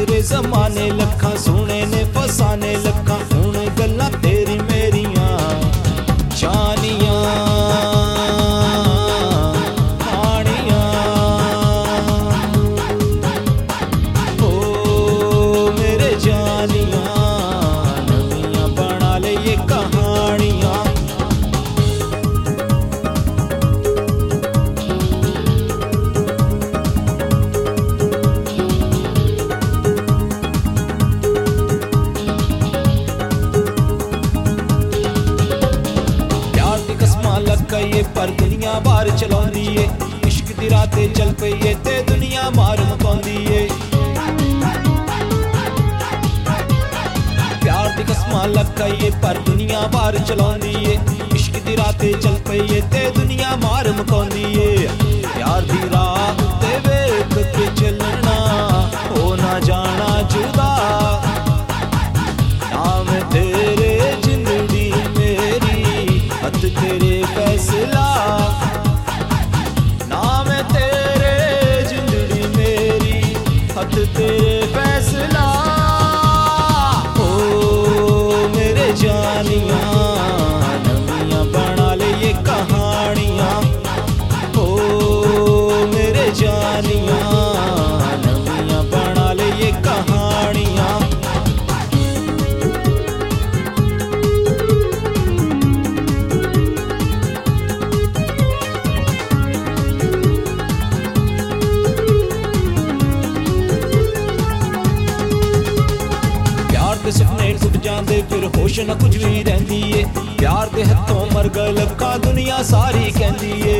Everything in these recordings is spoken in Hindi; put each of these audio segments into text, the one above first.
दूसरे जमाने लखा सोने ने फसाने लखा हुण गल्लां तेरी मेरियां जानियां कहानियां ओ मेरे जानियां नवियां बना ले ये कहानियां। ये पर दुनिया बार चलाउंदी है इश्क दी राते चल पई ते दुनिया मार मुकाउंदी है। प्यार दी कसमां लगा ये पर दुनिया बार चलाउंदी है इश्क दी राते चल पई ते दुनिया मार मुकाउंदी है। प्यार दी राह ते वेख के चलना हो ना जाना जुदा नाम तेरे जिंदड़ी मेरी हथ तेरे फैसला नाम तेरे जिंदड़ी मेरी हथ तेरे फैसला ओ मेरे जानियां नवियां बना ले ये कहानियां ओ मेरे जानियां नवियां बना ले ये कहानियां। सुपने टुट जाते फिर होश न कुछ भी रहती है प्यार दे हथों मर गए लखा दुनिया सारी कहती है।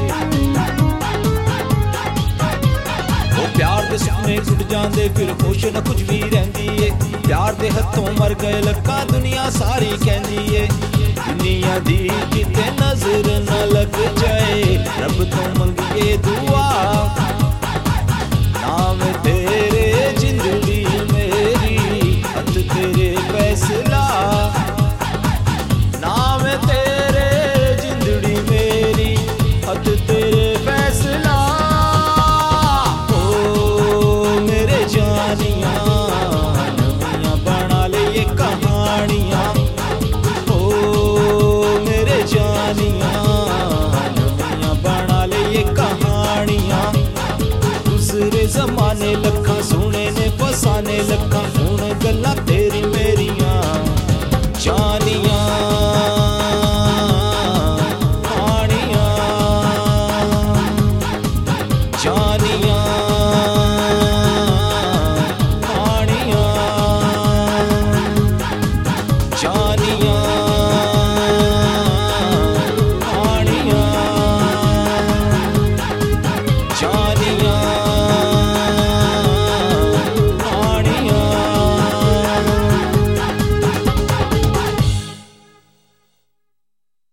वो प्यार दे सुपने टुट जाते फिर होश न कुछ भी रहती है प्यार दे हथों मर गए लखा दुनिया सारी कहती है। दुनिया दी किते नजर न लग जाए रब तो मंगिए दुआ नाम तेरे जिंदड़ी मेरी हथ तेरे फैसला नाम तेरे जिंदड़ी मेरी हथ तेरे फैसला ओ मेरे जानियां नवियां बना ले ये कहानियां ओ मेरे जानियां नवियां बना ले ये कहानियां। दूसरे जमाने लखा सोने ने फसाने लखा हुण गल्लां